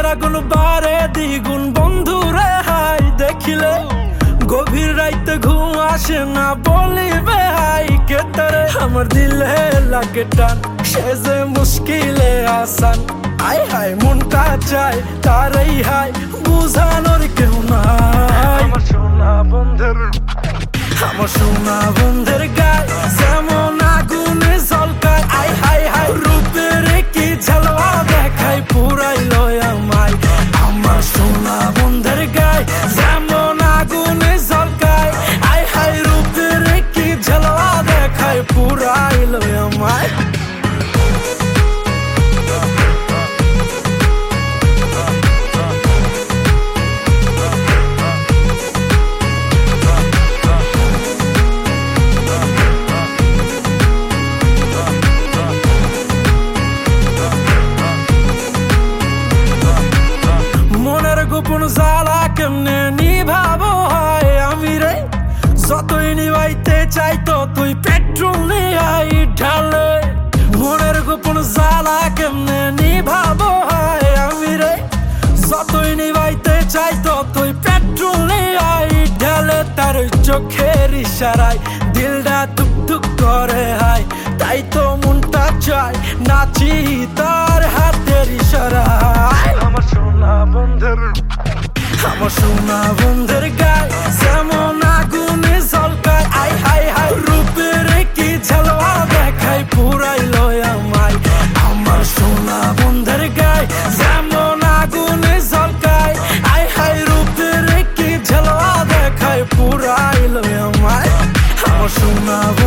আগুন বারে দ্বিগুণ বন্ধুরে হাই দেখিলে গভীর রাইতে ঘুম আসে না বলিবে হাই কে তারে আমার দিলে লাগে টান সে যে মুশকিলে আসান আই হাই মনটা চাই তারই হাই বুঝানোর কেউ নাই আমার সোনা বন্ধের গায় যেমন আগুনে ঝলকায় আই হাই হাই রূপের কি ঝালওয়া দেখায় পুরাইলো আমায় আমার সোনা বন্ধের গায় যেমন আগুনে ঝলকায় আই হাই রূপের কি ঝালওয়া দেখায় পুরাইলো আমায় গোপন জ্বালা কেমনে নিভাবো হয় আমি রে যতই নিভাইতে চাই ততই পেট্রোল নিয়াই ঢালে মনের গোপন জ্বালা কেমনে নিভাবো হয় আমি রে যতই নিভাইতে চাই ততই পেট্রোল নিয়াই ঢালে তার চোখের ইশারায় দিলটা ধুক ধুক করে হায় তাই তো মনটা চায় নাচি তার হাতের ইশারায় আমার সোনা বন্ধের গায় যেমন আগুনে ঝলকায় আই হাই হাই রূপের কি ঝালওয়া দেখায় পুরাইলো আমায় আমার সোনা বন্ধের গায় যেমন আগুনে ঝলকায় আই হাই রূপের কি ঝালওয়া দেখায় পুরাইলো আমায় আমার সোনা